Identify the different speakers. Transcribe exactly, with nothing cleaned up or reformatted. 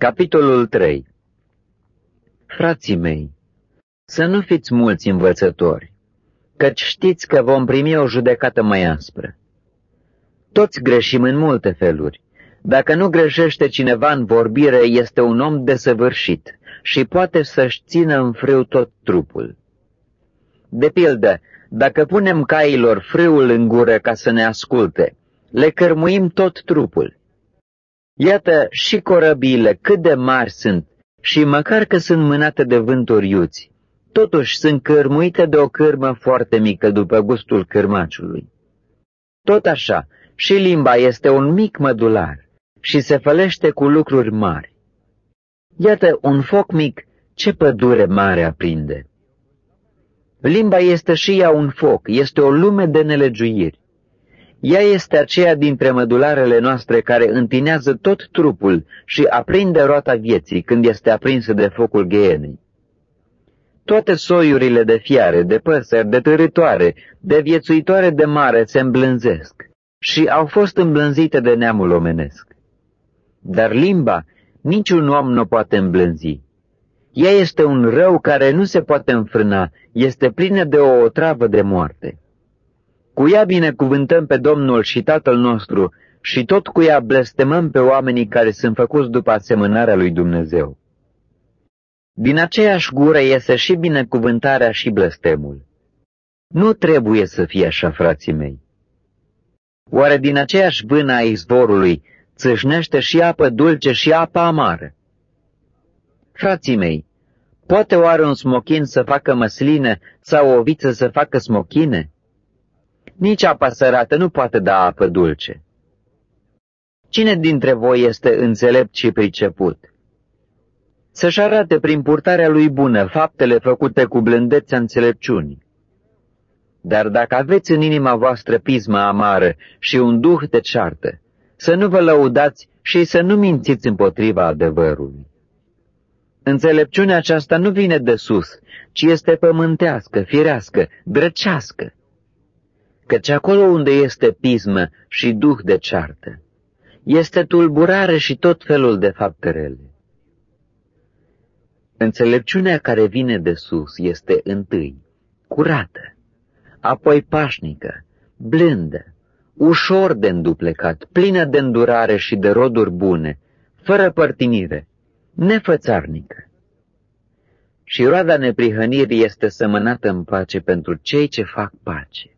Speaker 1: Capitolul trei. Frații mei, să nu fiți mulți învățători, căci știți că vom primi o judecată mai aspră. Toți greșim în multe feluri. Dacă nu greșește cineva în vorbire, este un om desăvârșit și poate să-și țină în frâu tot trupul. De pildă, dacă punem cailor frâul în gură ca să ne asculte, le cărmuim tot trupul. Iată și corăbiile cât de mari sunt și măcar că sunt mânate de vânturi iuți, totuși sunt cărmuite de o cârmă foarte mică după gustul cârmaciului. Tot așa, și limba este un mic mădular și se fălește cu lucruri mari. Iată un foc mic, ce pădure mare aprinde. Limba este și ea un foc, este o lume de nelegiuiri. Ea este aceea dintre mădularele noastre care întinează tot trupul și aprinde roata vieții când este aprinsă de focul ghienei. Toate soiurile de fiare, de păsări, de târătoare, de viețuitoare de mare se îmblânzesc și au fost îmblânzite de neamul omenesc. Dar limba niciun om nu poate îmblânzi. Ea este un rău care nu se poate înfrâna, este plină de o otravă de moarte. Cu ea binecuvântăm pe Domnul și Tatăl nostru și tot cu ea blestemăm pe oamenii care sunt făcuți după asemănarea lui Dumnezeu. Din aceeași gură iese și binecuvântarea și blestemul. Nu trebuie să fie așa, frații mei. Oare din aceeași vână a izvorului țâșnește și apă dulce și apă amară? Frații mei, poate oare un smochin să facă măsline sau o viță să facă smochine? Nici apa sărată nu poate da apă dulce. Cine dintre voi este înțelept și priceput? Să-și arate prin purtarea lui bună faptele făcute cu blândețea înțelepciunii. Dar dacă aveți în inima voastră pismă amară și un duh de ceartă, să nu vă lăudați și să nu mințiți împotriva adevărului. Înțelepciunea aceasta nu vine de sus, ci este pământească, firească, drăcească. Căci acolo unde este pismă și duh de ceartă, este tulburare și tot felul de fapte rele. Înțelepciunea care vine de sus este întâi curată, apoi pașnică, blândă, ușor de înduplecat, plină de îndurare și de roduri bune, fără părtinire, nefățarnică. Și roada neprihănirii este semănată în pace pentru cei ce fac pace.